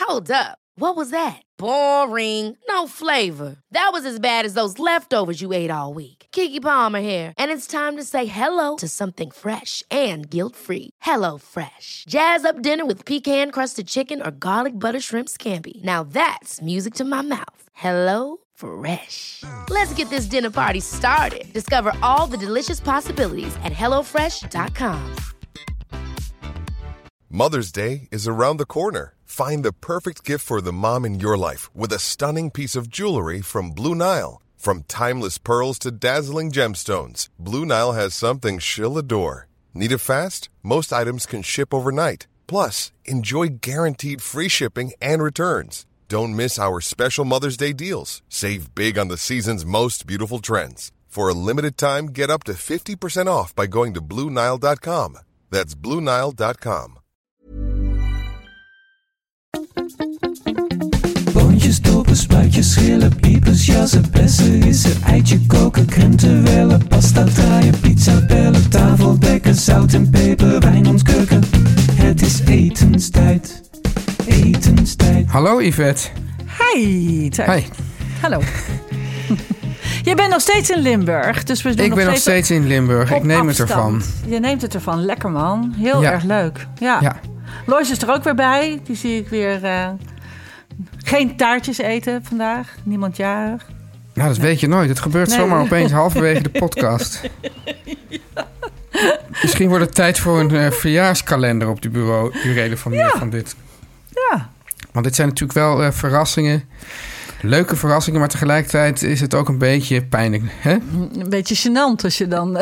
Hold up. What was that? Boring. No flavor. That was as bad as those leftovers you ate all week. Keke Palmer here, and it's time to say hello to something fresh and guilt-free. Hello Fresh. Jazz up dinner with pecan-crusted chicken or garlic butter shrimp scampi. Now that's music to my mouth. Hello Fresh. Let's get this dinner party started. Discover all the delicious possibilities at hellofresh.com. Mother's Day is around the corner. Find the perfect gift for the mom in your life with a stunning piece of jewelry from Blue Nile. From timeless pearls to dazzling gemstones, Blue Nile has something she'll adore. Need it fast? Most items can ship overnight. Plus, enjoy guaranteed free shipping and returns. Don't miss our special Mother's Day deals. Save big on the season's most beautiful trends. For a limited time, get up to 50% off by going to BlueNile.com. That's BlueNile.com. Boontjes, dopen, spuitjes, schillen, piepers, jassen, bessen, rissen, eitje koken, krenten wellen, pasta draaien, pizza bellen, tafel dekken, zout en peper, wijn ontkurken. Het is etenstijd, etenstijd. Hallo Yvette. Hi. Hi. Hallo. Je bent nog steeds in Limburg. Dus we doen Ik ben nog steeds in Limburg. Ik neem het ervan. Je neemt het ervan. Lekker man. Heel erg leuk. Ja. Lois is er ook weer bij. Die zie ik weer... geen taartjes eten vandaag. Niemand jarig. Nou, dat weet je nooit. Het gebeurt zomaar opeens halverwege de podcast. Misschien wordt het tijd voor een verjaarskalender op de burelen van dit. Ja. Want dit zijn natuurlijk wel verrassingen. Leuke verrassingen, maar tegelijkertijd is het ook een beetje pijnlijk. Hè? Een beetje gênant als je dan...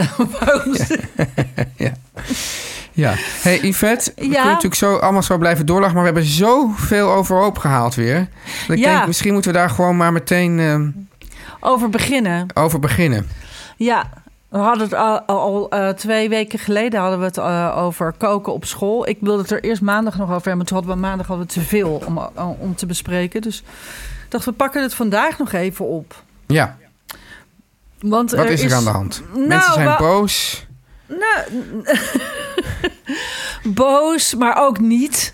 Ja. Hey Yvette, we kunnen natuurlijk allemaal zo blijven doorlachen... maar we hebben zoveel overhoop gehaald weer. Ik denk, misschien moeten we daar gewoon maar meteen... Over beginnen. Ja, we hadden het al 2 weken geleden hadden we het over koken op school. Ik wilde het er eerst maandag nog over hebben... maar toen hadden we maandag te veel om te bespreken. Dus ik dacht, we pakken het vandaag nog even op. Ja. Want wat is er aan de hand? Mensen zijn boos... boos, maar ook niet.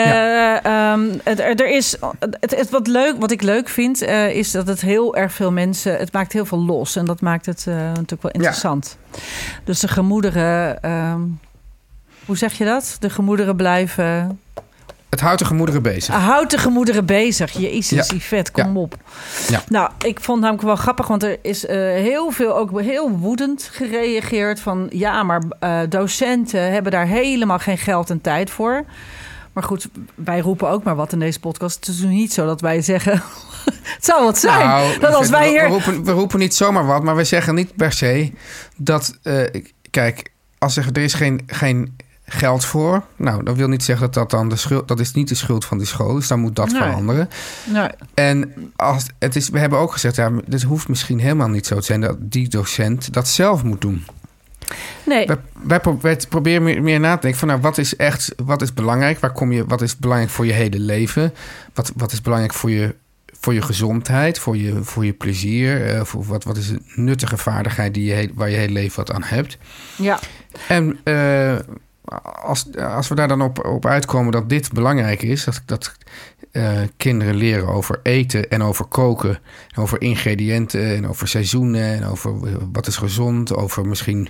Er is wat ik leuk vind, is dat het heel erg veel mensen... Het maakt heel veel los en dat maakt het natuurlijk wel interessant. Ja. Dus de gemoederen... hoe zeg je dat? De gemoederen blijven... Het houdt de gemoederen bezig. Houdt de gemoederen bezig. Jezus, Yvette, kom op. Ja. Nou, ik vond namelijk wel grappig... want er is heel veel, ook heel woedend gereageerd... van ja, maar docenten hebben daar helemaal geen geld en tijd voor. Maar goed, wij roepen ook maar wat in deze podcast. Het is niet zo dat wij zeggen... het zou wat zijn. Nou, dat als wij hier... we roepen niet zomaar wat, maar we zeggen niet per se... dat, kijk, als er is geen geld voor. Nou, dat wil niet zeggen dat dat dan de schuld... Dat is niet de schuld van die school, dus dan moet dat veranderen. Nee. En we hebben ook gezegd... ja, het hoeft misschien helemaal niet zo te zijn... dat die docent dat zelf moet doen. Nee. Wij proberen meer na te denken van... nou, wat is belangrijk? Wat is belangrijk voor je hele leven? Wat is belangrijk voor je gezondheid? Voor je plezier? Wat is een nuttige vaardigheid waar je hele leven wat aan hebt? Ja. En... Als we daar dan op uitkomen dat dit belangrijk is... dat kinderen leren over eten en over koken... en over ingrediënten en over seizoenen... en over wat is gezond, over misschien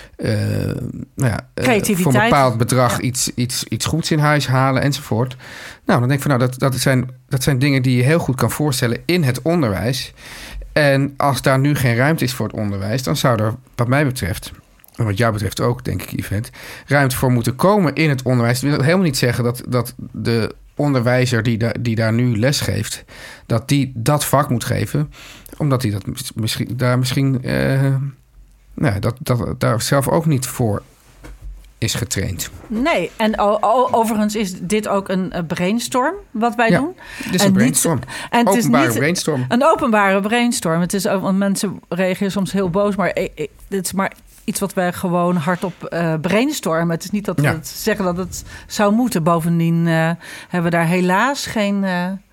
voor een bepaald bedrag iets goeds in huis halen enzovoort. Nou, dan denk ik van dat zijn dingen die je heel goed kan voorstellen in het onderwijs. En als daar nu geen ruimte is voor het onderwijs... dan zou er, wat mij betreft... en wat jou betreft ook, denk ik, Yvette... ruimte voor moeten komen in het onderwijs. Dat wil helemaal niet zeggen dat de onderwijzer die daar nu les geeft... dat die dat vak moet geven. Omdat hij dat misschien daar zelf ook niet voor is getraind. Nee, en overigens is dit ook een brainstorm wat wij doen. Dit is een brainstorm. En het openbare is niet brainstorm. Een openbare brainstorm. Het is ook, want mensen reageren soms heel boos, maar dit is maar iets wat wij gewoon hardop brainstormen. Het is niet dat we zeggen dat het zou moeten. Bovendien hebben we daar helaas geen...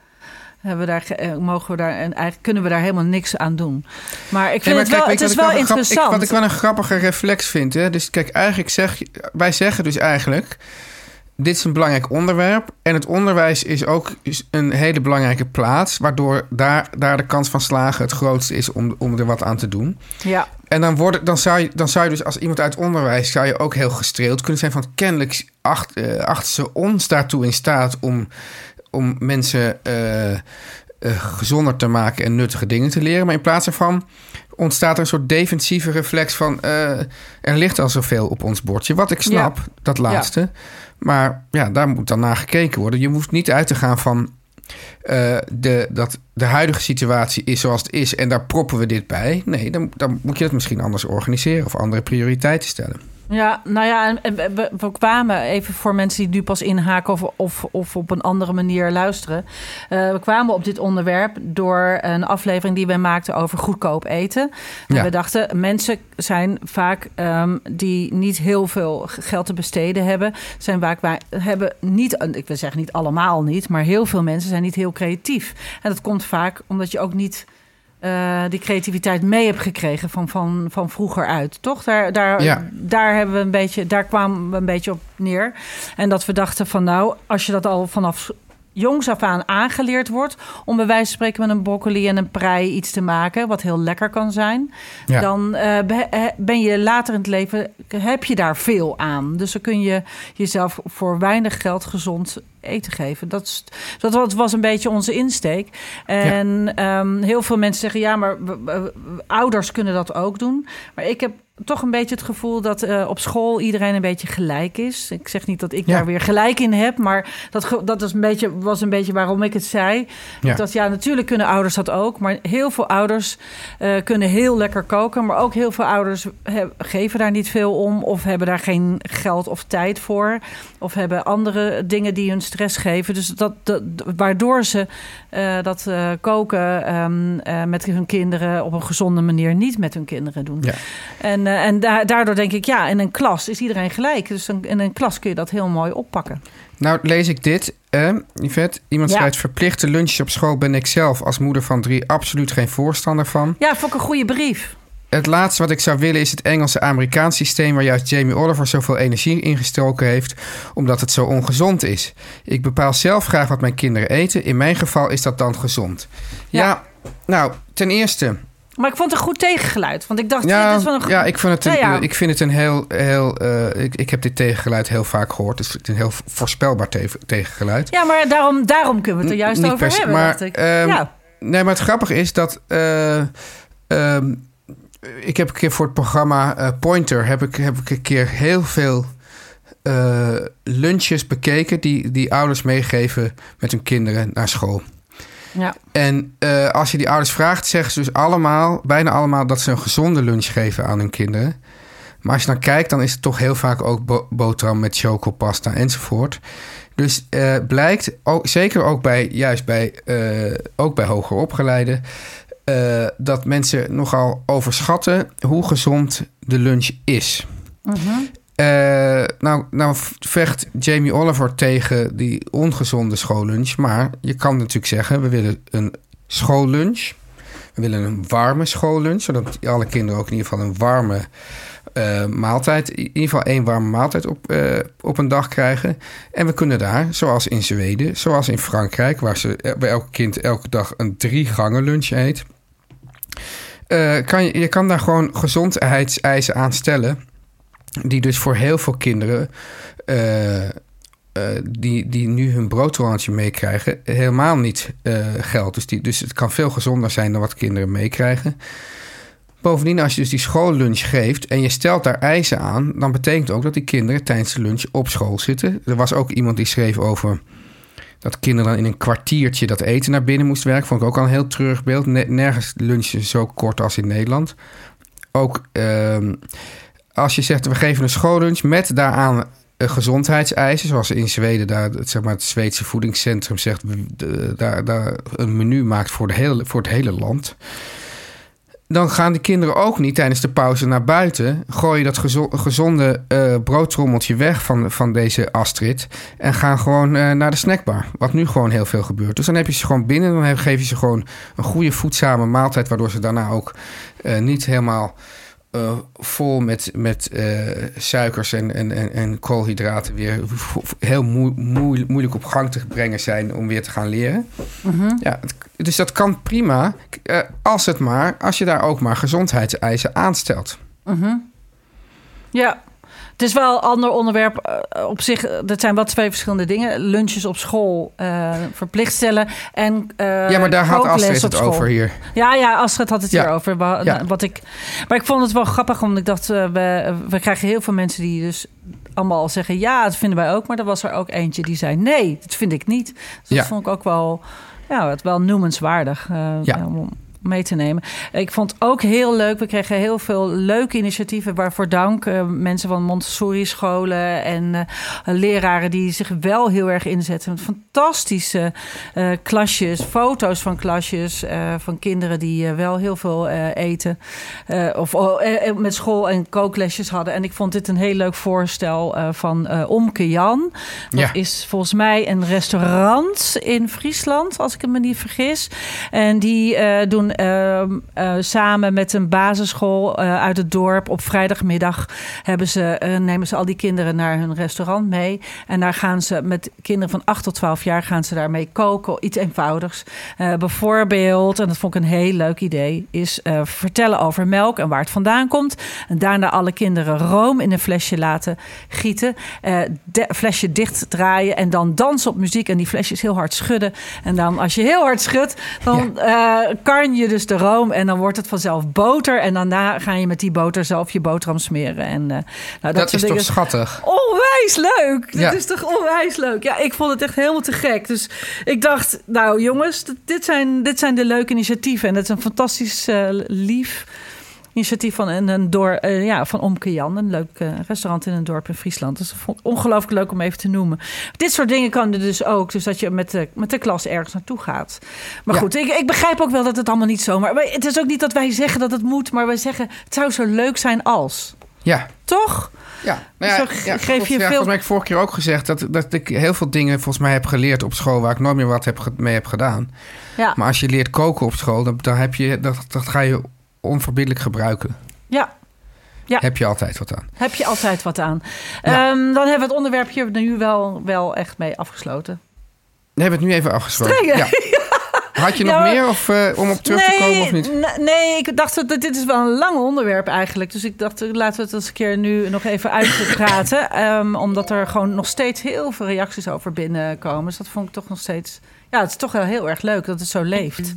kunnen we daar helemaal niks aan doen. Maar ik vind het is wel interessant. Wat ik wel een grappige reflex vind. Hè? Dus kijk, wij zeggen dus eigenlijk... dit is een belangrijk onderwerp. En het onderwijs is ook een hele belangrijke plaats, waardoor daar de kans van slagen het grootste is om er wat aan te doen. Ja. En dan zou je dus als iemand uit onderwijs zou je ook heel gestreeld kunnen zijn van kennelijk achten ze ons daartoe in staat om mensen gezonder te maken en nuttige dingen te leren. Maar in plaats daarvan ontstaat er een soort defensieve reflex van er ligt al zoveel op ons bordje. Wat ik snap, dat laatste. Ja. Maar ja, daar moet dan naar gekeken worden. Je hoeft niet uit te gaan van dat de huidige situatie is zoals het is en daar proppen we dit bij. Nee, dan moet je het misschien anders organiseren of andere prioriteiten stellen. Ja, nou ja, en we kwamen even voor mensen die nu pas inhaken of op een andere manier luisteren. We kwamen op dit onderwerp door een aflevering die wij maakten over goedkoop eten. En we dachten, mensen zijn vaak die niet heel veel geld te besteden hebben. Hebben niet, ik wil zeggen niet allemaal niet, maar heel veel mensen zijn niet heel creatief. En dat komt vaak omdat je ook niet die creativiteit mee hebt gekregen van vroeger uit, toch? Daar kwamen we een beetje op neer. En dat we dachten van nou, als je dat al vanaf jongs af aan aangeleerd wordt om bij wijze van spreken met een broccoli en een prei iets te maken wat heel lekker kan zijn, dan ben je later in het leven, heb je daar veel aan. Dus dan kun je jezelf voor weinig geld gezond eten geven. Dat was een beetje onze insteek. En heel veel mensen zeggen, ja, maar ouders kunnen dat ook doen. Maar ik heb toch een beetje het gevoel dat op school iedereen een beetje gelijk is. Ik zeg niet dat ik daar weer gelijk in heb, maar dat was een beetje waarom ik het zei. Ja. Dat natuurlijk kunnen ouders dat ook, maar heel veel ouders kunnen heel lekker koken, maar ook heel veel ouders geven daar niet veel om of hebben daar geen geld of tijd voor of hebben andere dingen die hun stress geven. Dus waardoor ze dat koken met hun kinderen op een gezonde manier niet met hun kinderen doen. Ja. En daardoor denk ik, in een klas is iedereen gelijk. Dus in een klas kun je dat heel mooi oppakken. Nou lees ik dit, Yvette. Iemand schrijft, verplichte lunches op school ben ik zelf als moeder van 3 absoluut geen voorstander van. Ja, vond ik een goede brief. Het laatste wat ik zou willen is het Engelse-Amerikaans systeem waar juist Jamie Oliver zoveel energie in gestoken heeft, omdat het zo ongezond is. Ik bepaal zelf graag wat mijn kinderen eten. In mijn geval is dat dan gezond. Ja, nou, ten eerste. Maar ik vond het een goed tegengeluid. Want ik dacht, dit is wel een ik vind het een heel ik heb dit tegengeluid heel vaak gehoord. Dus het is een heel voorspelbaar tegengeluid. Ja, maar daarom kunnen we het er juist over hebben, dacht ik. Nee, maar het grappige is dat ik heb een keer voor het programma Pointer heb ik een keer heel veel lunches bekeken die ouders meegeven met hun kinderen naar school. Ja. En als je die ouders vraagt, zeggen ze dus bijna allemaal dat ze een gezonde lunch geven aan hun kinderen. Maar als je dan kijkt, dan is het toch heel vaak ook boterham met chocopasta enzovoort. Dus blijkt, zeker ook bij hoger opgeleiden, dat mensen nogal overschatten hoe gezond de lunch is. Mm-hmm. Nou vecht Jamie Oliver tegen die ongezonde schoollunch. Maar je kan natuurlijk zeggen, we willen een schoollunch. We willen een warme schoollunch, zodat alle kinderen ook in ieder geval een warme maaltijd, in ieder geval 1 warme maaltijd op een dag krijgen. En we kunnen daar, zoals in Zweden, zoals in Frankrijk, waar bij elk kind elke dag een 3-gangen lunch eet. Je kan daar gewoon gezondheidseisen aan stellen, die dus voor heel veel kinderen die nu hun broodroontje meekrijgen, helemaal niet geldt. Dus het kan veel gezonder zijn dan wat kinderen meekrijgen. Bovendien, als je dus die schoollunch geeft en je stelt daar eisen aan, dan betekent ook dat die kinderen tijdens de lunch op school zitten. Er was ook iemand die schreef over dat kinderen dan in een kwartiertje dat eten naar binnen moest werken. Vond ik ook al een heel treurig beeld. Nergens lunchen zo kort als in Nederland. Ook als je zegt, we geven een schoollunch met daaraan gezondheidseisen, zoals in Zweden, daar het Zweedse voedingscentrum zegt, daar een menu maakt voor het hele land. Dan gaan de kinderen ook niet tijdens de pauze naar buiten, gooien dat gezonde broodtrommeltje weg van deze Astrid en gaan gewoon naar de snackbar. Wat nu gewoon heel veel gebeurt. Dus dan heb je ze gewoon binnen, dan geef je ze gewoon een goede voedzame maaltijd, waardoor ze daarna ook niet helemaal vol met suikers en koolhydraten weer heel moeilijk op gang te brengen zijn om weer te gaan leren. Mm-hmm. Ja, dus dat kan prima als je daar ook maar gezondheidseisen aanstelt. Mm-hmm. Ja. Het is wel een ander onderwerp op zich. Dat zijn wel 2 verschillende dingen. Lunches op school verplicht stellen. En maar daar had Astrid het over hier. Ja, Astrid had het hier over. Maar ik vond het wel grappig. Omdat ik dacht, we krijgen heel veel mensen die dus allemaal al zeggen... ja, dat vinden wij ook. Maar er was er ook eentje die zei... nee, dat vind ik niet. Dus dat vond ik ook wel noemenswaardig. Mee te nemen. Ik vond het ook heel leuk. We kregen heel veel leuke initiatieven. Waarvoor dank. Mensen van Montessori-scholen en leraren die zich wel heel erg inzetten. Fantastische klasjes, foto's van klasjes van kinderen die wel heel veel eten. Of met school en kooklesjes hadden. En ik vond dit een heel leuk voorstel van Omke Jan. Dat is volgens mij een restaurant in Friesland, als ik me niet vergis. En die doen samen met een basisschool uit het dorp op vrijdagmiddag nemen ze al die kinderen naar hun restaurant mee. En daar gaan ze met kinderen van 8 tot 12 jaar gaan ze daarmee koken. Iets eenvoudigs. Bijvoorbeeld, en dat vond ik een heel leuk idee, is vertellen over melk en waar het vandaan komt. En daarna alle kinderen room in een flesje laten gieten. Flesje dicht draaien en dan dansen op muziek. En die flesjes heel hard schudden. En dan als je heel hard schudt, dan kan je dus de room en dan wordt het vanzelf boter. En daarna ga je met die boter zelf je boterham smeren. En, dat is toch schattig? Onwijs leuk! Dat is toch onwijs leuk? Ja, ik vond het echt helemaal te gek. Dus ik dacht, nou jongens, dit zijn de leuke initiatieven. En dat is een fantastisch lief initiatief van Omke Jan. Een leuk restaurant in een dorp in Friesland. Dus dat vond ik ongelooflijk leuk om even te noemen. Dit soort dingen kan er dus ook. Dus dat je met de klas ergens naartoe gaat. Maar goed, ik begrijp ook wel dat het allemaal niet zomaar... Maar het is ook niet dat wij zeggen dat het moet. Maar wij zeggen, het zou zo leuk zijn als. Ja. Toch? Ja, volgens mij heb ik vorige keer ook gezegd... dat ik heel veel dingen volgens mij heb geleerd op school... waar ik nooit meer wat mee heb gedaan. Ja. Maar als je leert koken op school... dan ga je onverbiddelijk gebruiken. Ja. Heb je altijd wat aan. Ja. Dan hebben we het onderwerpje er nu wel echt mee afgesloten. We hebben het nu even afgesloten. Ja. Had je nog meer om op terug te komen of niet? Nee, ik dacht dat dit is wel een lang onderwerp eigenlijk. Dus ik dacht, laten we het eens een keer nu nog even uitpraten. Omdat er gewoon nog steeds heel veel reacties over binnenkomen. Dus dat vond ik toch nog steeds... Ja, het is toch wel heel erg leuk dat het zo leeft.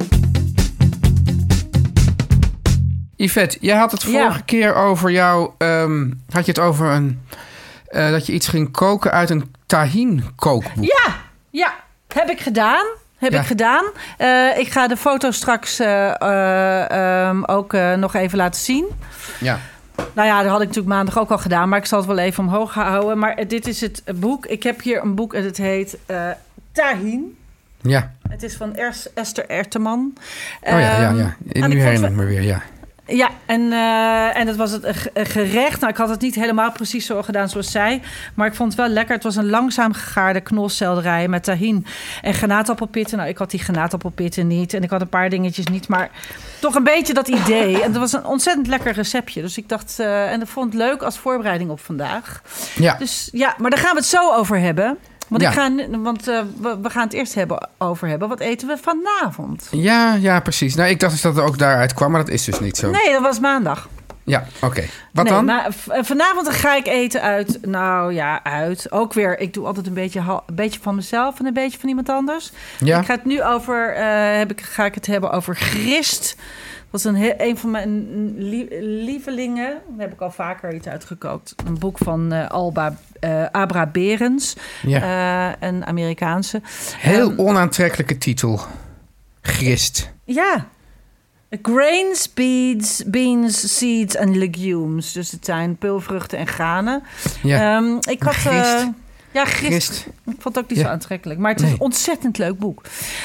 Yvette, jij had het vorige keer over jou... had je het over dat je iets ging koken uit een tahin kookboek. Ja, heb ik gedaan. Ik ga de foto straks ook nog even laten zien. Ja. Nou ja, dat had ik natuurlijk maandag ook al gedaan... maar ik zal het wel even omhoog houden. Maar dit is het boek. Ik heb hier een boek en het heet Tahin. Ja. Het is van Esther Erteman. Ja. Nu herinner ik me weer, ja. Ja, en dat was het gerecht. Nou, ik had het niet helemaal precies zo gedaan zoals zij. Maar ik vond het wel lekker. Het was een langzaam gegaarde knolselderij met tahin en granaatappelpitten. Nou, ik had die granaatappelpitten niet. En ik had een paar dingetjes niet. Maar toch een beetje dat idee. En dat was een ontzettend lekker receptje. Dus ik dacht, en ik vond het leuk als voorbereiding op vandaag. Ja. Dus ja, maar daar gaan we het zo over hebben. Want we gaan het eerst over hebben. Wat eten we vanavond? Ja, precies. Nou, ik dacht dus dat het ook daaruit kwam, maar dat is dus niet zo. Nee, dat was maandag. Ja, oké. Wat dan? Maar vanavond ga ik eten uit. Ook weer, ik doe altijd een beetje van mezelf en een beetje van iemand anders. Ja. Ik ga het nu ga ik het hebben over grist. Dat is een van mijn lievelingen. Daar heb ik al vaker iets uitgekookt. Een boek van Abra Berens. Ja. Een Amerikaanse. Heel onaantrekkelijke titel. Grist. Ja. Grains, beans, seeds en legumes. Dus het zijn peulvruchten en granen. Ja. Grist. Grist. Ik vond het ook niet zo aantrekkelijk. Maar het is een ontzettend leuk boek.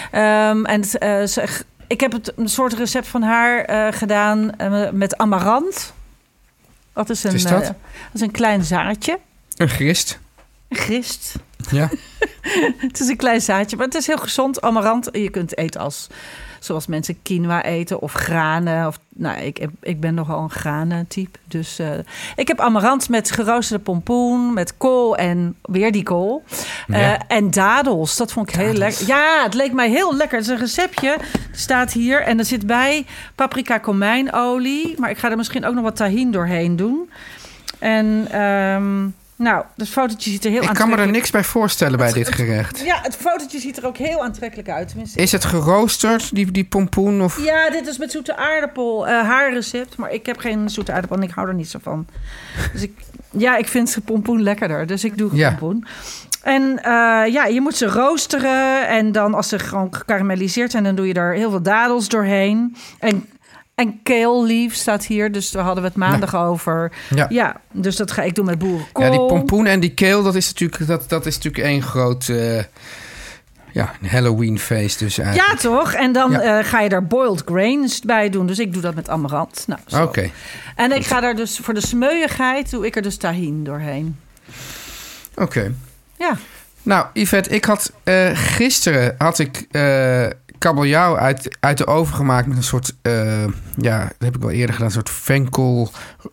Ik heb een soort recept van haar gedaan met amarant. Dat is een klein zaadje. Een grist. Een grist. Ja. Het is een klein zaadje, maar het is heel gezond. Amarant, je kunt eten zoals mensen quinoa eten of granen. Of, ik ben nogal een granentype. Dus ik heb amarant met geroosterde pompoen, met kool en weer die kool. En dadels, dat vond ik heel lekker. Ja, het leek mij heel lekker. Het is een receptje, staat hier. En er zit bij paprika komijnolie. Maar ik ga er misschien ook nog wat tahin doorheen doen. En... het fotootje ziet er heel aantrekkelijk uit. Ik kan me er niks bij voorstellen bij dit gerecht. Ja, het fotootje ziet er ook heel aantrekkelijk uit. Tenminste, is het geroosterd, die pompoen? Of? Ja, dit is met zoete aardappel, haar recept. Maar ik heb geen zoete aardappel en ik hou er niet zo van. Dus ik vind pompoen lekkerder. Dus ik doe pompoen. En je moet ze roosteren. En dan als ze gewoon gekarameliseerd zijn... dan doe je er heel veel dadels doorheen. En kale leaf staat hier, dus daar hadden we het maandag over. Ja, dus dat ga ik doen met boerenkool. Ja, die pompoen en die kale, dat is natuurlijk één groot Halloween-feest. Dus eigenlijk. Ja, toch? En dan ga je daar boiled grains bij doen. Dus ik doe dat met amarant. Oké. En ik ga daar dus voor de smeuïgheid doe ik er dus tahin doorheen. Oké. Ja. Nou, Yvette, ik had gisteren kabeljauw uit de oven gemaakt met een soort... dat heb ik wel eerder gedaan. Een soort venkel,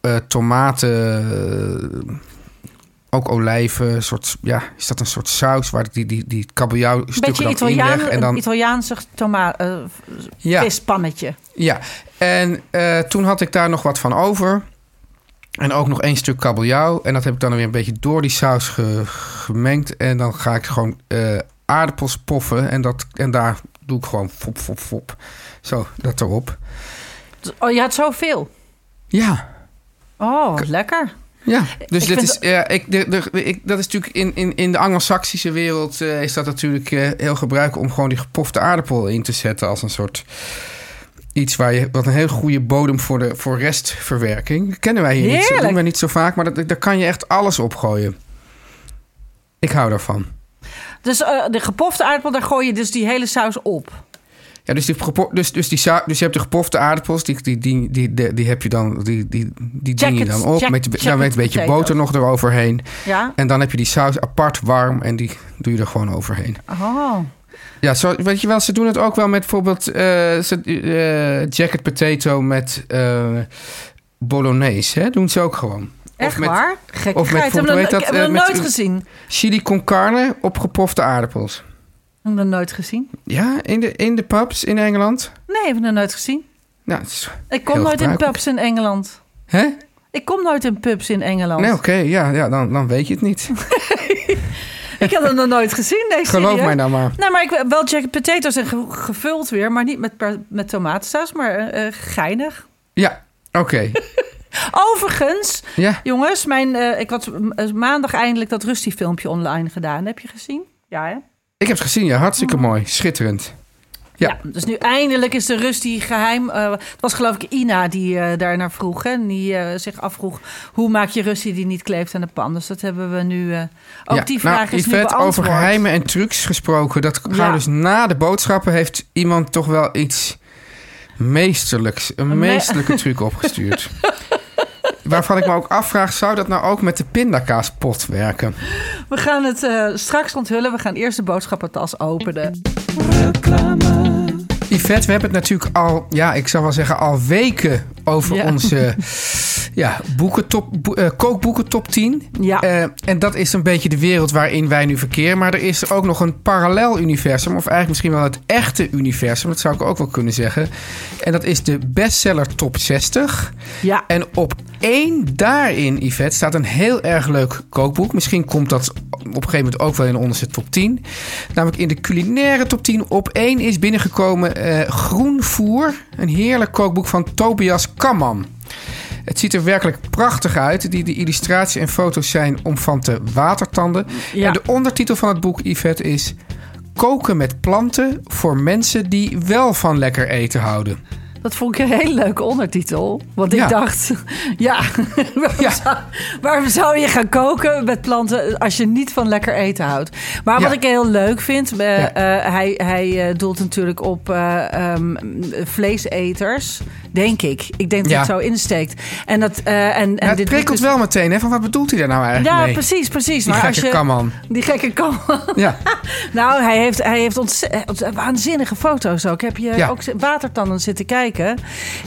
tomaten, ook olijven. Is dat een soort saus waar die kabeljauwstukken dan in leg. En dan Italiaanse vispannetje. Ja, en toen had ik daar nog wat van over. En ook nog 1 stuk kabeljauw. En dat heb ik dan weer een beetje door die saus gemengd. En dan ga ik gewoon aardappels poffen. En daar doe ik gewoon fop. Zo, dat erop. Oh, je had zoveel? Ja. Oh, lekker. Ja, dus dat is natuurlijk in de Anglo-Saxische wereld is dat natuurlijk heel gebruikelijk om gewoon die gepofte aardappel in te zetten als een soort iets wat een heel goede bodem voor restverwerking. Dat kennen wij hier niet. Dat doen wij niet zo vaak, maar daar kan je echt alles op gooien. Ik hou daarvan. Dus de gepofte aardappel, daar gooi je dus die hele saus op. Ja, dus je hebt de gepofte aardappels, die heb je dan, die ding je dan op. Daar met een beetje boter nog eroverheen. Ja. En dan heb je die saus apart warm en die doe je er gewoon overheen. Oh. Ja, weet je wel, ze doen het ook wel met bijvoorbeeld jacket potato met bolognese. Hè? Doen ze ook gewoon. Echt waar? Gekkigheid. Ik heb hem nooit gezien. Chili con carne op gepofte aardappels. Ik heb hem nooit gezien. Ja, in de pubs in Engeland? Nee, ik heb hem nooit gezien. Nou, ik kom nooit in pubs in Engeland. Hè? Ik kom nooit in pubs in Engeland. Nee, oké. Ja, dan weet je het niet. Ik had hem nog nooit gezien. Nee, geloof mij nou maar. Nou, maar ik wel jacket potatoes en gevuld weer, maar niet met tomatensaus, maar geinig. Ja, oké. Overigens, jongens, ik had maandag eindelijk dat Rusty-filmpje online gedaan. Heb je gezien? Ja, hè? Ik heb het gezien, ja. Hartstikke mooi. Schitterend. Ja, dus nu eindelijk is de Rusty geheim. Het was geloof ik Ina die daar naar vroeg. Hè? En die zich afvroeg, hoe maak je Rusty die niet kleeft aan de pan? Dus dat hebben we nu... ook die vraag is nu beantwoord. Over geheimen en trucs gesproken. Dat gaan dus na de boodschappen heeft iemand toch wel iets meesterlijks. Een meesterlijke truc opgestuurd. Waarvan ik me ook afvraag, zou dat nou ook met de pindakaaspot werken? We gaan het straks onthullen. We gaan eerst de boodschappentas openen. Reclame. Yvette, we hebben het natuurlijk al, ik zou wel zeggen, al weken over onze kookboeken top 10. Ja. En dat is een beetje de wereld waarin wij nu verkeren. Maar er is ook nog een parallel universum, of eigenlijk misschien wel het echte universum. Dat zou ik ook wel kunnen zeggen. En dat is de bestseller top 60. Ja. En op 1 daarin, Yvette, staat een heel erg leuk kookboek. Misschien komt dat op een gegeven moment ook wel in onze top 10. Namelijk in de culinaire top 10 op 1 is binnengekomen Groenvoer. Een heerlijk kookboek van Tobias Kamman. Het ziet er werkelijk prachtig uit. De illustraties en foto's zijn om van te watertanden. Ja. En de ondertitel van het boek, Yvette, is Koken met planten voor mensen die wel van lekker eten houden. Dat vond ik een hele leuke ondertitel. Want ik dacht, waarom zou je gaan koken met planten als je niet van lekker eten houdt? Maar wat ik heel leuk vind, hij doelt natuurlijk op vleeseters, denk ik. Ik denk dat het zo insteekt. En dat, het prikkelt wel meteen, hè? Van wat bedoelt hij daar nou eigenlijk mee? Precies. Die gekke kamman. Die gekke kamman. Ja. Nou, hij heeft ontzettend waanzinnige foto's ook. Heb je ook watertanden zitten kijken?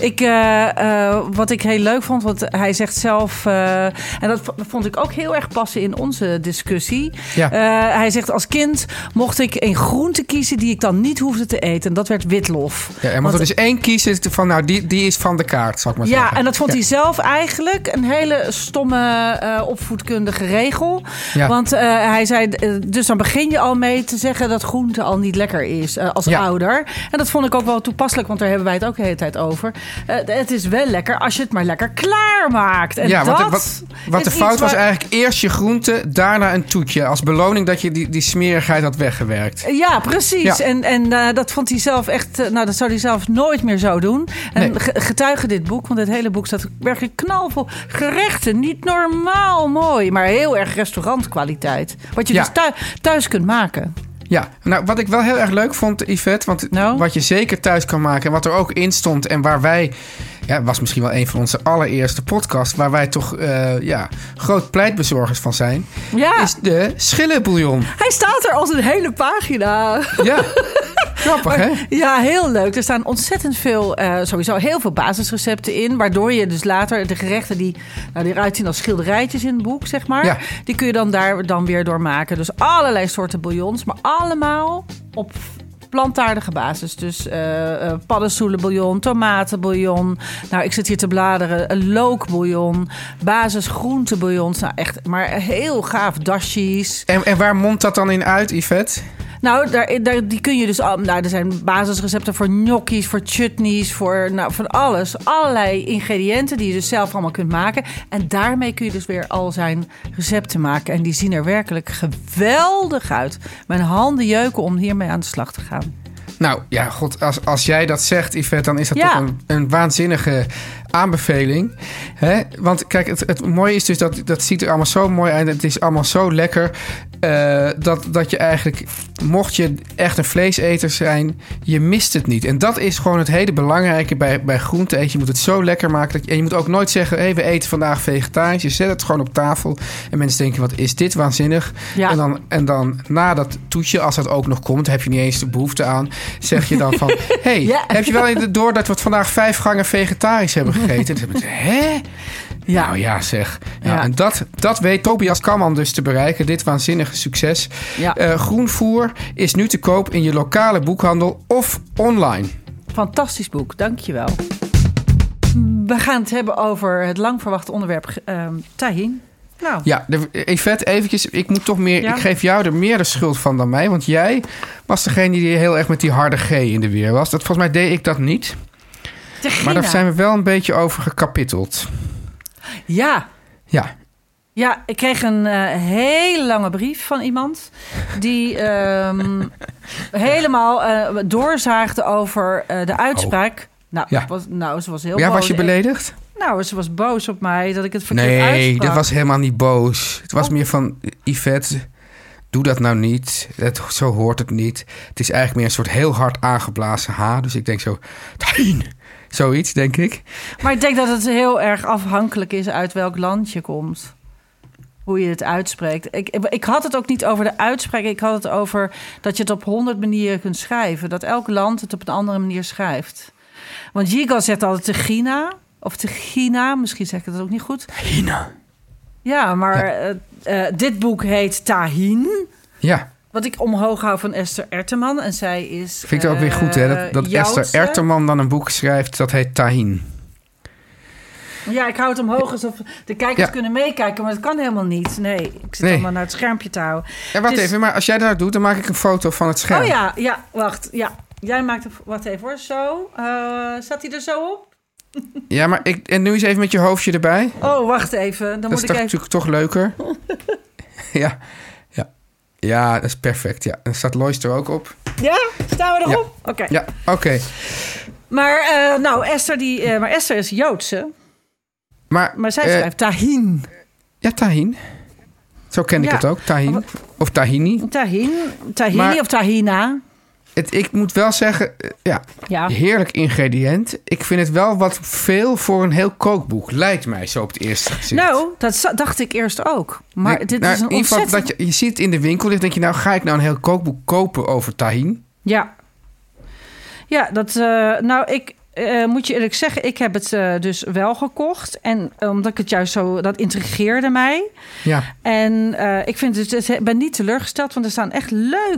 Wat ik heel leuk vond, want hij zegt zelf... en dat vond ik ook heel erg passen in onze discussie. Ja. Hij zegt, als kind mocht ik een groente kiezen die ik dan niet hoefde te eten. En dat werd witlof. Ja, en mocht er dus één kiezen van, nou, die is van de kaart, zal ik maar zeggen. Ja, en dat vond hij zelf eigenlijk een hele stomme opvoedkundige regel. Ja. Want hij zei, dus dan begin je al mee te zeggen dat groente al niet lekker is als ouder. En dat vond ik ook wel toepasselijk, want daar hebben wij het ook de hele tijd over. Het is wel lekker als je het maar lekker klaarmaakt. En wat de fout was eigenlijk eerst je groente, daarna een toetje. Als beloning dat je die smerigheid had weggewerkt. Ja, precies. Ja. En dat vond hij zelf echt... dat zou hij zelf nooit meer zo doen. En getuige dit boek, want het hele boek staat werkelijk knalvol gerechten. Niet normaal mooi, maar heel erg restaurantkwaliteit. Wat je dus thuis kunt maken. Ja, nou wat ik wel heel erg leuk vond, Yvette... want wat je zeker thuis kan maken en wat er ook in stond... en waar wij... Ja, was misschien wel een van onze allereerste podcasts... waar wij toch groot pleitbezorgers van zijn... is de schillenbouillon. Hij staat er als een hele pagina. Ja, grappig hè? Ja, heel leuk. Er staan ontzettend veel, sowieso heel veel basisrecepten in... waardoor je dus later de gerechten die eruit zien als schilderijtjes in het boek, zeg maar... Ja. Die kun je dan daar dan weer door maken. Dus allerlei soorten bouillons, maar allemaal op... plantaardige basis. Dus paddenstoelenbouillon, tomatenbouillon. Nou, ik zit hier te bladeren. Een lookbouillon, basis groentebouillons. Nou, echt, maar heel gaaf dashies. En waar mondt dat dan in uit, Yvette? Nou, die kun je dus... er zijn basisrecepten voor gnocchis, voor chutneys, voor van alles. Allerlei ingrediënten die je dus zelf allemaal kunt maken. En daarmee kun je dus weer al zijn recepten maken. En die zien er werkelijk geweldig uit. Mijn handen jeuken om hiermee aan de slag te gaan. Nou, ja, god, als jij dat zegt, Yvette, dan is dat toch een waanzinnige aanbeveling. Hè? Want kijk, het mooie is dus dat ziet er allemaal zo mooi uit. Het is allemaal zo lekker. Dat je eigenlijk, mocht je echt een vleeseter zijn, je mist het niet. En dat is gewoon het hele belangrijke bij groente eten. Je moet het zo lekker maken. En je moet ook nooit zeggen, hey, we eten vandaag vegetarisch. Je zet het gewoon op tafel. En mensen denken, wat is dit waanzinnig? Ja. En dan na dat toetje, als dat ook nog komt, heb je niet eens de behoefte aan. Zeg je dan van, heb je wel door dat we het vandaag 5 gangen vegetarisch hebben gegeten? En dan hè? Ja. Nou ja, zeg. Ja. En dat weet Tobias Kamman dus te bereiken. Dit waanzinnige succes. Ja. Groenvoer is nu te koop in je lokale boekhandel of online. Fantastisch boek, dankjewel. We gaan het hebben over het lang verwachte onderwerp tahin. Nou. Ja, Yvette, eventjes. Ik moet toch meer. Ja. Ik geef jou er meer de schuld van dan mij. Want jij was degene die heel erg met die harde G in de weer was. Volgens mij deed ik dat niet. Maar daar zijn we wel een beetje over gekapitteld. Ja. Ja. Ja, ik kreeg een hele lange brief van iemand... die helemaal doorzaagde over de uitspraak. Ze was heel boos. Was je beledigd? Nou, ze was boos op mij dat ik het verkeerd uitsprak. Nee, dat was helemaal niet boos. Het was meer van, Yvette, doe dat nou niet. Zo hoort het niet. Het is eigenlijk meer een soort heel hard aangeblazen H. Dus ik denk zo, tahin. Zoiets, denk ik. Maar ik denk dat het heel erg afhankelijk is uit welk land je komt. Hoe je het uitspreekt. Ik had het ook niet over de uitspraak. Ik had het over dat je het op 100 manieren kunt schrijven. Dat elk land het op een andere manier schrijft. Want Yigal zegt altijd Tegina. Of Tegina. Misschien zeg ik het ook niet goed. Tegina. Ja, maar dit boek heet Tahin. Ja. Wat ik omhoog hou van Esther Erteman. En zij is... Vind ik ook weer goed, hè? Dat Esther Erteman dan een boek schrijft, dat heet Tahin. Ja, ik hou het omhoog alsof de kijkers kunnen meekijken. Maar dat kan helemaal niet. Nee, ik zit allemaal naar het schermpje te houden. Ja, wacht even. Maar als jij dat doet, dan maak ik een foto van het scherm. Oh ja, wacht. Ja, jij maakt het... Wacht even hoor. Zo. Staat hij er zo op? Ja, maar en nu eens even met je hoofdje erbij. Oh, wacht even. Dan moet ik even... natuurlijk toch leuker. Ja, dat is perfect. Ja, dan staat Lois er ook op. Ja? Staan we erop? Ja. Oké. Ja, oké. Maar Esther is Joodse. Maar zij schrijft tahin. Ja, tahin. Zo ken ik het ook. Tahin. Of tahini. Tahini of tahina. Ik moet wel zeggen, heerlijk ingrediënt. Ik vind het wel wat veel voor een heel kookboek. Lijkt mij zo op het eerste gezicht. Nou, dat dacht ik eerst ook. Maar dit is een ontzettend... Je ziet het in de winkel. Dan denk je, ga ik nou een heel kookboek kopen over tahin? Ja. Ja, ik moet je eerlijk zeggen, ik heb het dus wel gekocht. En omdat ik het juist zo, dat intrigeerde mij. Ja. En ik ben niet teleurgesteld, want er staan echt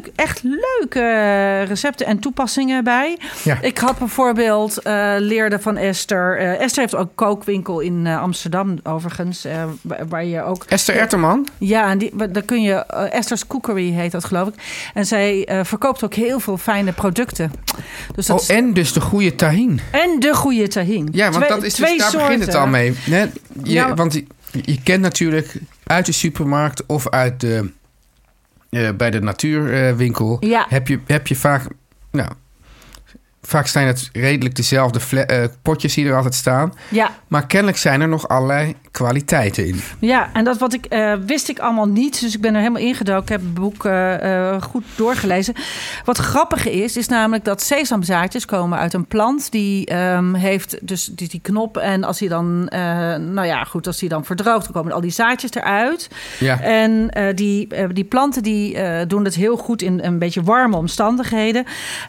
leuke recepten en toepassingen bij. Ja. Ik had bijvoorbeeld leerde van Esther. Esther heeft ook een kookwinkel in Amsterdam, overigens. Waar je ook... Esther Erterman? Ja, en daar kun je... Esther's Cookery heet dat, geloof ik. En zij verkoopt ook heel veel fijne producten. Dus en dus de goede tahin. En de goede tahin. Ja, want daar begint het al mee. Want je kent natuurlijk uit de supermarkt of uit bij de natuurwinkel... heb je vaak... Nou, vaak zijn het redelijk dezelfde potjes die er altijd staan. Ja. Maar kennelijk zijn er nog allerlei kwaliteiten in. Ja, en dat wist ik allemaal niet. Dus ik ben er helemaal ingedoken. Ik heb het boek goed doorgelezen. Wat grappig is namelijk dat sesamzaadjes komen uit een plant. Die heeft dus die knop. En als die dan, als die dan verdroogt, dan komen al die zaadjes eruit. Ja. En die planten die doen het heel goed in een beetje warme omstandigheden.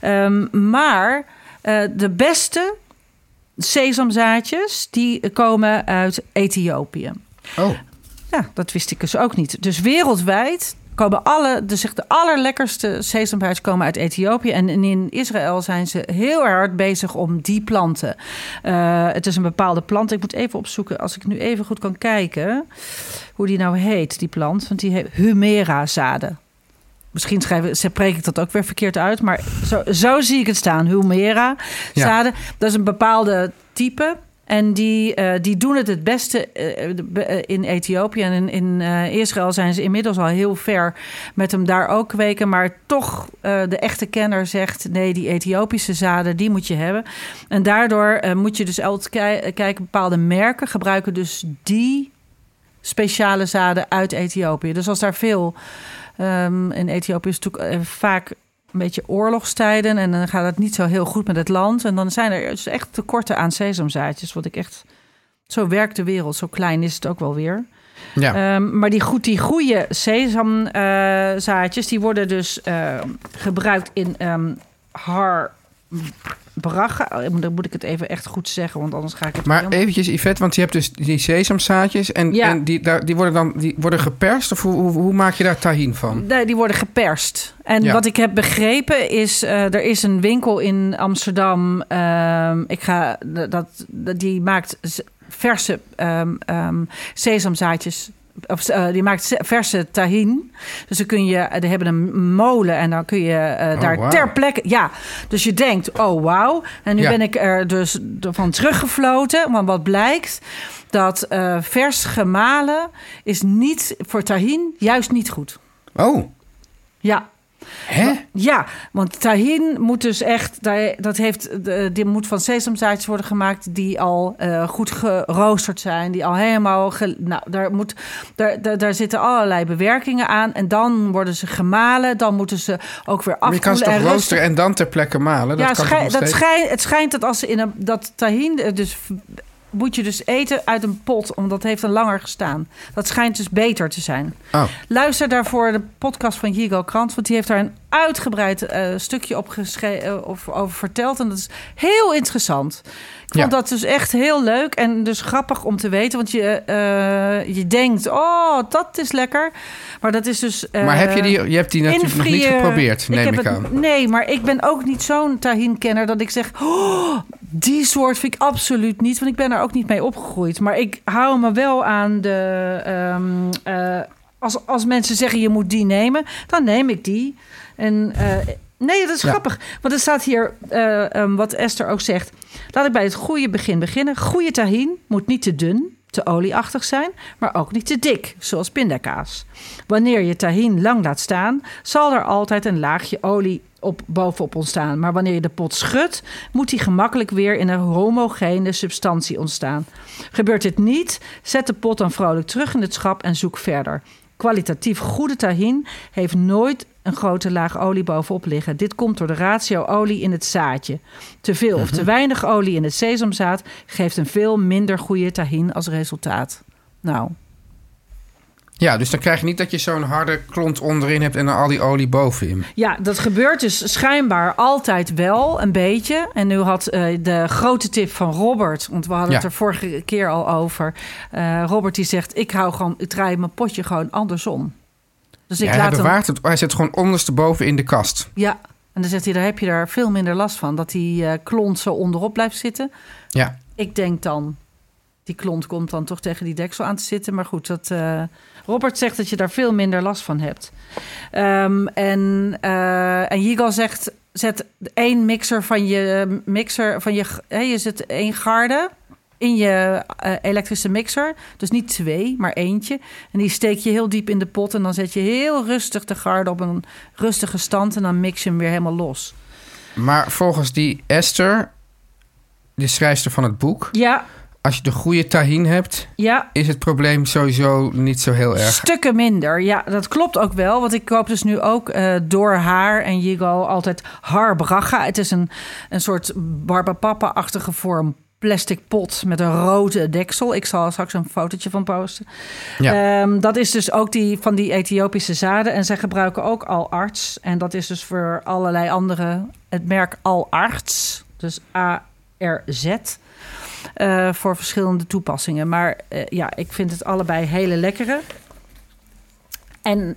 Maar de beste sesamzaadjes, die komen uit Ethiopië. Oh. Ja, dat wist ik dus ook niet. Dus wereldwijd komen de allerlekkerste sesamzaadjes komen uit Ethiopië. En in Israël zijn ze heel hard bezig om die planten. Het is een bepaalde plant. Ik moet even opzoeken, als ik nu even goed kan kijken, hoe die nou heet, die plant. Want die heet Humera-zaden. Misschien spreek ik dat ook weer verkeerd uit. Maar zo zie ik het staan. Humera-zaden. Ja. Dat is een bepaalde type. En die doen het beste in Ethiopië. En in Israël zijn ze inmiddels al heel ver met hem daar ook kweken. Maar toch, de echte kenner zegt... nee, die Ethiopische zaden, die moet je hebben. En daardoor moet je dus altijd kijken... bepaalde merken gebruiken dus die speciale zaden uit Ethiopië. Dus als daar veel... in Ethiopië is het natuurlijk vaak een beetje oorlogstijden... en dan gaat het niet zo heel goed met het land. En dan zijn er dus echt tekorten aan sesamzaadjes. Wat ik echt... Zo werkt de wereld, zo klein is het ook wel weer. Ja. Maar die goede sesamzaadjes... die worden dus gebruikt in Braga. Dan moet ik het even echt goed zeggen, want anders ga ik het... Maar eventjes, Yvette, want je hebt dus die sesamzaadjes... en die worden geperst? Of hoe maak je daar tahin van? Nee, die worden geperst. En wat ik heb begrepen is... er is een winkel in Amsterdam... die maakt verse sesamzaadjes... die maakt verse tahin. Dus dan kun je... Die hebben een molen en dan kun je daar ter plekke... Ja, dus je denkt, oh wauw. En nu ben ik er dus van teruggefloten. Want wat blijkt... dat vers gemalen is niet voor tahin juist niet goed. Oh. Ja. Hè? Ja, want tahin moet dus echt... Die moet van sesamzaadjes worden gemaakt... die al goed geroosterd zijn. Die al helemaal... Daar zitten allerlei bewerkingen aan. En dan worden ze gemalen. Dan moeten ze ook weer afkoelen. Maar je kan ze toch roosteren en dan ter plekke malen? Het schijnt dat als ze dat tahin... dus moet je dus eten uit een pot, omdat het heeft er langer gestaan. Dat schijnt dus beter te zijn. Oh. Luister daarvoor de podcast van Yigal Krant, want die heeft daar een uitgebreid stukje over verteld. En dat is heel interessant. Ik vond dat dus echt heel leuk en dus grappig om te weten. Want je denkt, oh, dat is lekker. Maar dat is dus... maar je hebt die natuurlijk nog niet geprobeerd, neem ik aan. Nee, maar ik ben ook niet zo'n tahin-kenner dat ik zeg... Oh, die soort vind ik absoluut niet. Want ik ben er ook niet mee opgegroeid. Maar ik hou me wel aan de... Als mensen zeggen, je moet die nemen, dan neem ik die. En... Nee, dat is grappig. Want er staat hier, wat Esther ook zegt... Laat ik bij het goede begin beginnen. Goede tahin moet niet te dun, te olieachtig zijn... maar ook niet te dik, zoals pindakaas. Wanneer je tahin lang laat staan... zal er altijd een laagje olie bovenop ontstaan. Maar wanneer je de pot schudt, moet die gemakkelijk weer in een homogene substantie ontstaan. Gebeurt dit niet, zet de pot dan vrolijk terug in het schap en zoek verder. Kwalitatief goede tahin heeft nooit een grote laag olie bovenop liggen. Dit komt door de ratio olie in het zaadje. Te veel of te weinig olie in het sesamzaad geeft een veel minder goede tahin als resultaat. Nou. Ja, dus dan krijg je niet dat je zo'n harde klont onderin hebt en dan al die olie bovenin. Ja, dat gebeurt dus schijnbaar altijd wel een beetje. En nu had de grote tip van Robert, want we hadden het er vorige keer al over. Robert die zegt, ik draai mijn potje gewoon andersom. Dus hij bewaart het, hij zet gewoon ondersteboven in de kast. Ja, en dan zegt hij, daar heb je daar veel minder last van. Dat die klont zo onderop blijft zitten. Ja. Ik denk dan, die klont komt dan toch tegen die deksel aan te zitten. Maar goed, Robert zegt dat je daar veel minder last van hebt. En Yigal zegt, zet 1 mixer van je zet 1 garde in je elektrische mixer. Dus niet 2, maar eentje. En die steek je heel diep in de pot. En dan zet je heel rustig de garde op een rustige stand. En dan mix je hem weer helemaal los. Maar volgens die Esther, de schrijfster van het boek, ja, als je de goede tahin hebt, is het probleem sowieso niet zo heel erg. Stukken minder, ja, dat klopt ook wel. Want ik koop dus nu ook door haar en Yigal altijd Har Bracha. Het is een soort barbapapa-achtige vorm plastic pot met een rode deksel. Ik zal straks een fotootje van posten. Ja. Dat is dus ook van die Ethiopische zaden. En zij gebruiken ook Al-Arts. En dat is dus voor allerlei andere, het merk Al-Arts. Dus ARZ. Voor verschillende toepassingen. Maar ik vind het allebei hele lekkere. En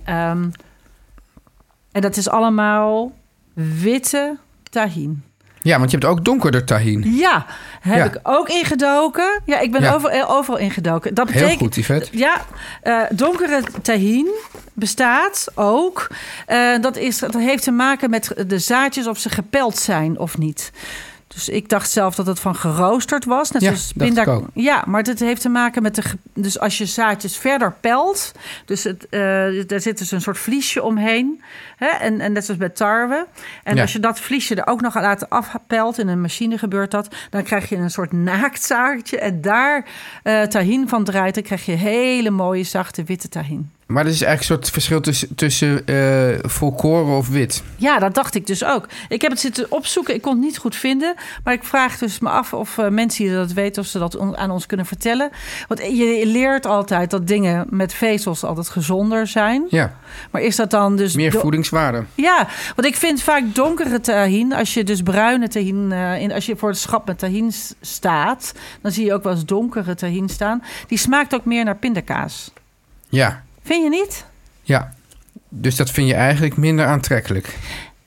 dat is allemaal witte tahin. Ja, want je hebt ook donkerder tahin. Ja, heb ik ook ingedoken. Ja, ik ben overal ingedoken. Dat betekent, heel goed, Yvette. Ja, donkere tahin bestaat ook. Dat heeft te maken met de zaadjes of ze gepeld zijn of niet. Dus ik dacht zelf dat het van geroosterd was. Net zoals ja, maar het heeft te maken met dus als je zaadjes verder pelt. Dus daar zit dus een soort vliesje omheen. Hè? En net zoals bij tarwe. En als je dat vliesje er ook nog laat afpelt, in een machine gebeurt dat, dan krijg je een soort naaktzaadje. En daar tahin van draait, dan krijg je hele mooie, zachte witte tahin. Maar er is eigenlijk een soort verschil tussen volkoren of wit. Ja, dat dacht ik dus ook. Ik heb het zitten opzoeken. Ik kon het niet goed vinden. Maar ik vraag dus me af of mensen die dat weten, of ze dat aan ons kunnen vertellen. Want je leert altijd dat dingen met vezels altijd gezonder zijn. Ja. Maar is dat dan dus meer voedingswaarde? Ja, want ik vind vaak donkere tahin, als je dus bruine tahin, als je voor het schap met tahin staat, dan zie je ook wel eens donkere tahin staan. Die smaakt ook meer naar pindakaas. Ja. Vind je niet? Ja, dus dat vind je eigenlijk minder aantrekkelijk.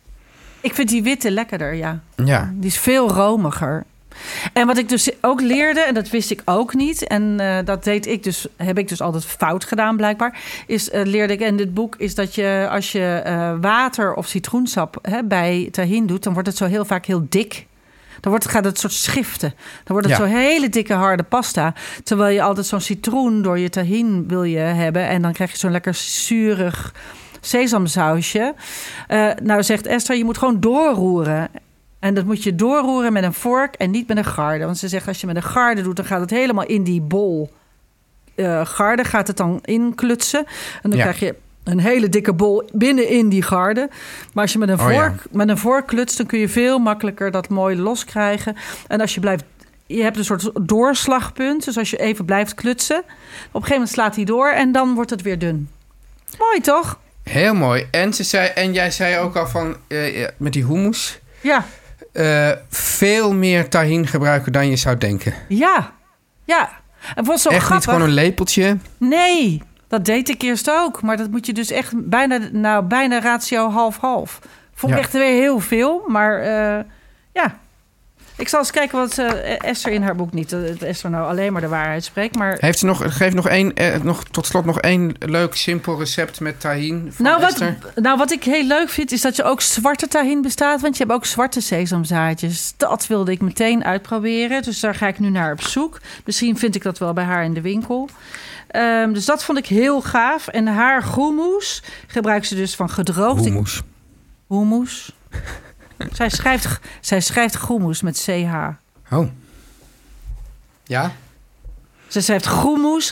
Ik vind die witte lekkerder, ja. Die is veel romiger. En wat ik dus ook leerde, en dat wist ik ook niet, en dat heb ik dus altijd fout gedaan blijkbaar, leerde ik in dit boek, is dat je als je water of citroensap bij tahin doet, dan wordt het zo heel vaak heel dik. Dan gaat het soort schiften. Dan wordt het zo'n hele dikke harde pasta. Terwijl je altijd zo'n citroen door je tahin wil je hebben. En dan krijg je zo'n lekker zuurig sesamsausje. Nou zegt Esther, je moet gewoon doorroeren. En dat moet je doorroeren met een vork en niet met een garde. Want ze zegt, als je met een garde doet, dan gaat het helemaal in die bol. Garde gaat het dan inklutsen. En dan krijg je een hele dikke bol binnenin die garde. Maar als je met een vork klutst, dan kun je veel makkelijker dat mooi loskrijgen. En als je hebt een soort doorslagpunt. Dus als je even blijft klutsen, op een gegeven moment slaat hij door en dan wordt het weer dun. Mooi, toch? Heel mooi. En jij zei ook al van met die hummus. Ja. Veel meer tahin gebruiken dan je zou denken. Ja. En was zo echt grappig. Niet gewoon een lepeltje? Nee. Dat deed ik eerst ook. Maar dat moet je dus echt bijna ratio half-half. Vond ik echt weer heel veel. Maar ik zal eens kijken wat Esther in haar boek niet. Dat Esther nou alleen maar de waarheid spreekt. Maar heeft ze tot slot nog één leuk simpel recept met tahin van Esther? Wat ik heel leuk vind, is dat je ook zwarte tahin bestaat. Want je hebt ook zwarte sesamzaadjes. Dat wilde ik meteen uitproberen. Dus daar ga ik nu naar op zoek. Misschien vind ik dat wel bij haar in de winkel. Dus dat vond ik heel gaaf. En haar hummus gebruikt ze dus van gedroogd. Hummus. Zij schrijft groenmoes met CH. Oh. Ja? Ze schrijft groenmoes,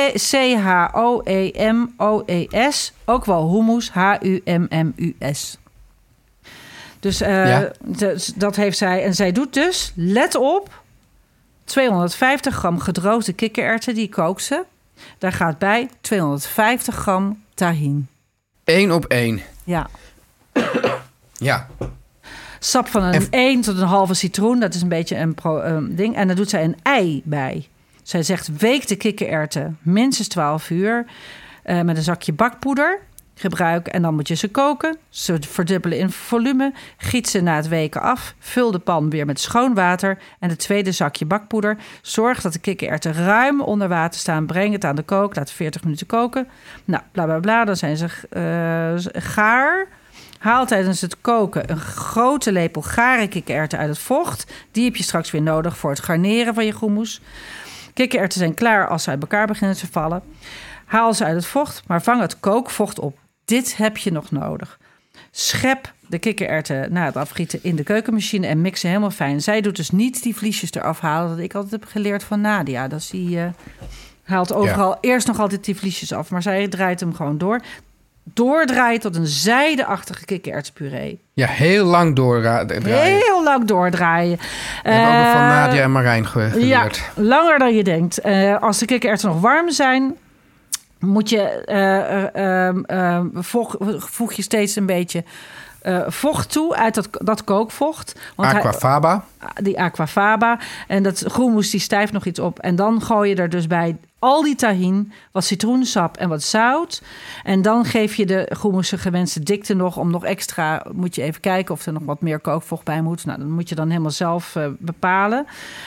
CHOEMOES. Ook wel hummus, HUMMUS. Dus dat heeft zij. En zij doet dus, let op, 250 gram gedroogde kikkererwten, die kookt ze. Daar gaat bij 250 gram tahin. 1 op 1. Ja. Ja. Sap van een 1 tot een halve citroen. Dat is een beetje een ding. En dan doet zij een ei bij. Zij zegt, week de kikkererwten minstens 12 uur... met een zakje bakpoeder gebruiken. En dan moet je ze koken. Ze verdubbelen in volume. Giet ze na het weken af. Vul de pan weer met schoon water. En het tweede zakje bakpoeder. Zorg dat de kikkererwten ruim onder water staan. Breng het aan de kook. Laat 40 minuten koken. Nou, bla bla bla. Dan zijn ze gaar. Haal tijdens het koken een grote lepel gare kikkererwten uit het vocht. Die heb je straks weer nodig voor het garneren van je groenmoes. Kikkererwten zijn klaar als ze uit elkaar beginnen te vallen. Haal ze uit het vocht, maar vang het kookvocht op. Dit heb je nog nodig. Schep de kikkererwten na het afgieten in de keukenmachine en mix ze helemaal fijn. Zij doet dus niet die vliesjes eraf halen, dat ik altijd heb geleerd van Nadia. Dat die haalt overal eerst nog altijd die vliesjes af, maar zij draait hem gewoon door. Doordraaien tot een zijdeachtige kikkererwtspuree. Ja, heel lang doordraaien. Heel lang doordraaien. Ik heb ook nog van Nadia en Marijn geleerd. Ja, langer dan je denkt. Als de kikkererwten nog warm zijn, moet je voeg je steeds een beetje vocht toe uit dat kookvocht. Want aquafaba. Die aquafaba. En dat groenmoes die stijft nog iets op. En dan gooi je er dus bij al die tahin, wat citroensap en wat zout. En dan geef je de groenmoes de gewenste dikte nog. Om nog extra, moet je even kijken of er nog wat meer kookvocht bij moet. Nou, dat moet je dan helemaal zelf bepalen.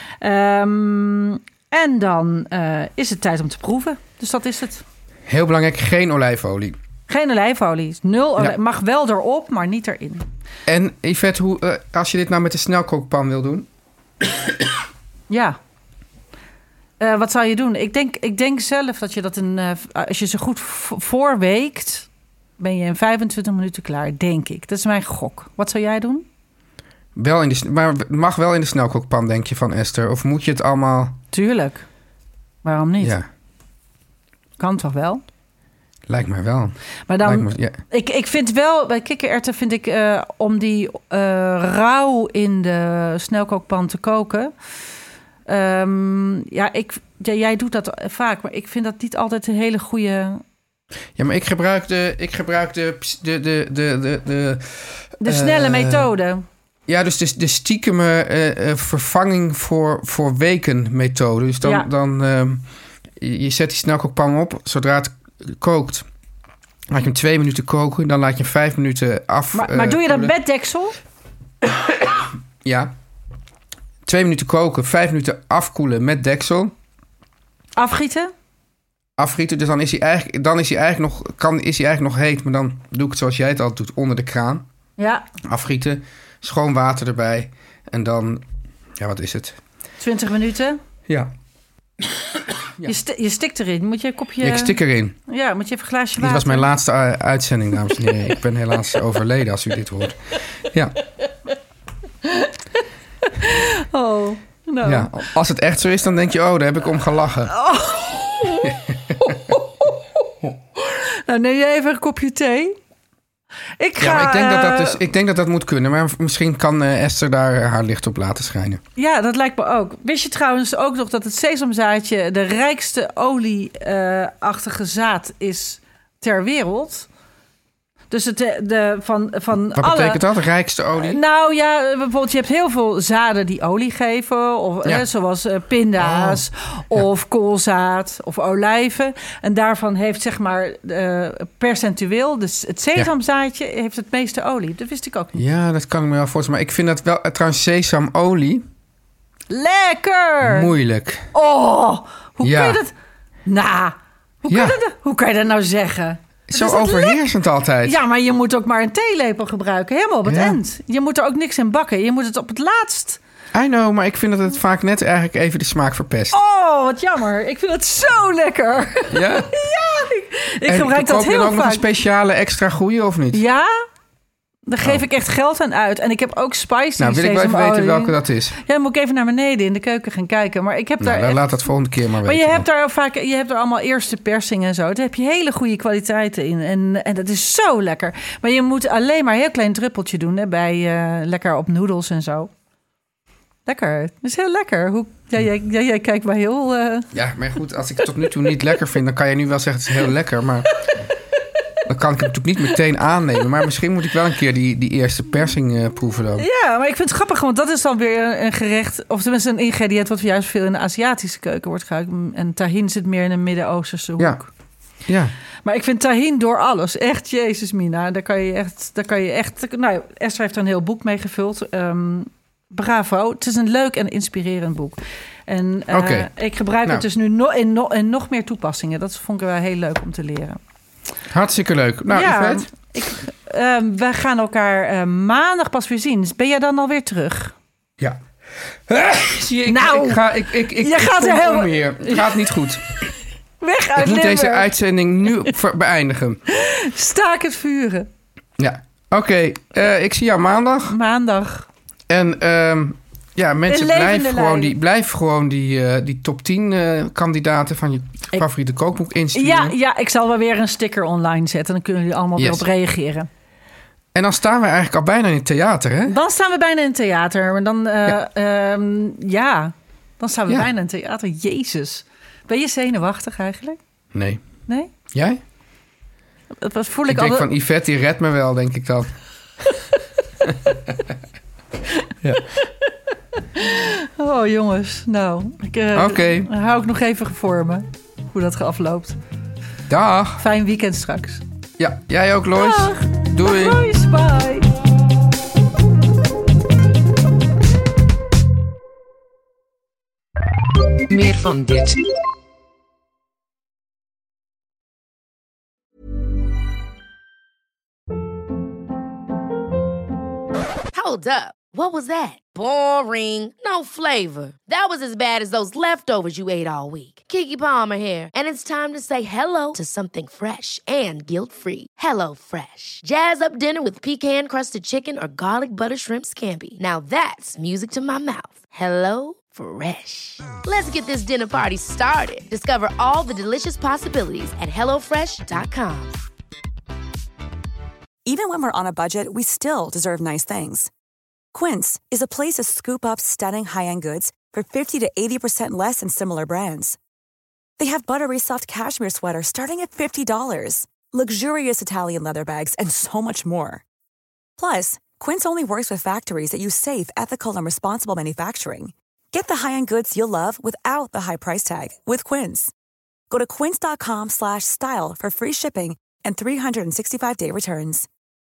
En dan is het tijd om te proeven. Dus dat is het. Heel belangrijk, geen olijfolie. Geen olijfolie. 0 Ja. Mag wel erop, maar niet erin. En Yvette, als je dit nou met de snelkookpan wil doen? Ja. Wat zou je doen? Ik denk zelf dat je dat als je ze goed voorweekt, ben je in 25 minuten klaar, denk ik. Dat is mijn gok. Wat zou jij doen? Maar het mag wel in de snelkookpan, denk je, van Esther? Of moet je het allemaal... Tuurlijk. Waarom niet? Ja. Kan toch wel? Lijkt mij wel. Maar dan, ik vind wel, bij kikkererwten vind ik, om die rauw in de snelkookpan te koken. Jij doet dat vaak, maar ik vind dat niet altijd een hele goede. Ja, maar ik gebruik de snelle methode. Ja, dus de stiekeme vervanging voor weken methode. Dus dan je zet die snelkookpan op, zodra het kookt. Laat je hem 2 minuten koken, dan laat je hem 5 minuten af. Maar doe je dat met deksel? Ja. 2 minuten koken, 5 minuten afkoelen met deksel. Afgieten? Afgieten, dus dan is hij eigenlijk nog heet, maar dan doe ik het zoals jij het altijd doet, onder de kraan. Ja. Afgieten, schoon water erbij en dan, ja, wat is het? 20 minuten? Ja. Ja. Je stikt erin. Moet je een kopje... Ik stik erin. Ja, moet je even een glaasje water. Dit was mijn laatste uitzending, dames en heren. Ik ben helaas overleden als u dit hoort. Ja. Oh, nou. Ja, als het echt zo is, dan denk je, daar heb ik om gelachen. Oh. Nou, neem jij even een kopje thee? Ik denk dat dat moet kunnen. Maar misschien kan Esther daar haar licht op laten schijnen. Ja, dat lijkt me ook. Wist je trouwens ook nog dat het sesamzaadje de rijkste olieachtige zaad is ter wereld? Dus Wat betekent dat, rijkste olie? Nou ja, bijvoorbeeld je hebt heel veel zaden die olie geven. Of, zoals pinda's of koolzaad of olijven. En daarvan heeft zeg maar percentueel, dus het sesamzaadje heeft het meeste olie. Dat wist ik ook niet. Ja, dat kan ik me wel voorstellen. Maar ik vind dat wel, trouwens, sesamolie... Lekker! Moeilijk. Oh, hoe kun je dat... Nou, hoe kan je dat nou zeggen? Zo overheersend altijd. Ja, maar je moet ook maar een theelepel gebruiken. Helemaal op het eind. Je moet er ook niks in bakken. Je moet het op het laatst. I know, maar ik vind dat het vaak net eigenlijk even de smaak verpest. Oh, wat jammer. Ik vind het zo lekker. Ja? Ja, ik gebruik dat heel vaak. Koop je dan ook nog een speciale extra goeie of niet? Ja? Daar geef ik echt geld aan uit. En ik heb ook spicy Nou, wil ik wel even weten welke dat is. Ja, dan moet ik even naar beneden in de keuken gaan kijken. Maar ik heb daar dan laat dat volgende keer maar weten. Maar je hebt daar allemaal eerste persingen en zo. Daar heb je hele goede kwaliteiten in. En dat is zo lekker. Maar je moet alleen maar een heel klein druppeltje doen. Hè, bij lekker op noedels en zo. Lekker. Dat is heel lekker. Jij kijkt mij heel... Ja, maar goed, als ik het tot nu toe niet lekker vind... dan kan je nu wel zeggen het is heel lekker, maar... Dan kan ik het natuurlijk niet meteen aannemen. Maar misschien moet ik wel een keer die eerste persing proeven dan. Ja, maar ik vind het grappig, want dat is dan weer een gerecht... of tenminste een ingrediënt wat juist veel in de Aziatische keuken wordt gebruikt. En tahin zit meer in de Midden-Oosterse hoek. Ja. Maar ik vind tahin door alles. Echt, Jezus Mina. Daar kan je echt... Nou, Esther heeft er een heel boek mee gevuld. Bravo. Het is een leuk en inspirerend boek. En ik gebruik het dus nu in nog meer toepassingen. Dat vond ik wel heel leuk om te leren. Hartstikke leuk. Nou, Yvette? We gaan elkaar maandag pas weer zien. Ben jij dan alweer terug? Ja. Zie je, je gaat er heel... meer. Het gaat niet goed. Weg uit Ik moet deze uitzending nu beëindigen. Staak het vuren. Ja. Oké, ik zie jou maandag. Maandag. En mensen, blijf gewoon die top 10 kandidaten van je favoriete kookboek insturen. Ja, ik zal wel weer een sticker online zetten. Dan kunnen jullie allemaal weer op reageren. En dan staan we eigenlijk al bijna in het theater, hè? Dan staan we bijna in het theater. Maar dan, dan staan we bijna in het theater. Jezus. Ben je zenuwachtig eigenlijk? Nee. Nee? Jij? Dat voel ik denk van Yvette, die redt me wel, denk ik dan. Ja. Oh jongens, nou, hou ik nog even voor me hoe dat afloopt. Dag. Fijn weekend straks. Ja, jij ook, Lois. Dag. Doei. Dag, Lois, bye. Meer van dit. Hold up. What was that? Boring. No flavor. That was as bad as those leftovers you ate all week. Keke Palmer here, and it's time to say hello to something fresh and guilt-free. Hello Fresh. Jazz up dinner with pecan-crusted chicken or garlic butter shrimp scampi. Now that's music to my mouth. Hello Fresh. Let's get this dinner party started. Discover all the delicious possibilities at hellofresh.com. Even when we're on a budget, we still deserve nice things. Quince is a place to scoop up stunning high-end goods for 50 to 80% less than similar brands. They have buttery soft cashmere sweaters starting at $50, luxurious Italian leather bags, and so much more. Plus, Quince only works with factories that use safe, ethical, and responsible manufacturing. Get the high-end goods you'll love without the high price tag with Quince. Go to quince.com/style for free shipping and 365-day returns.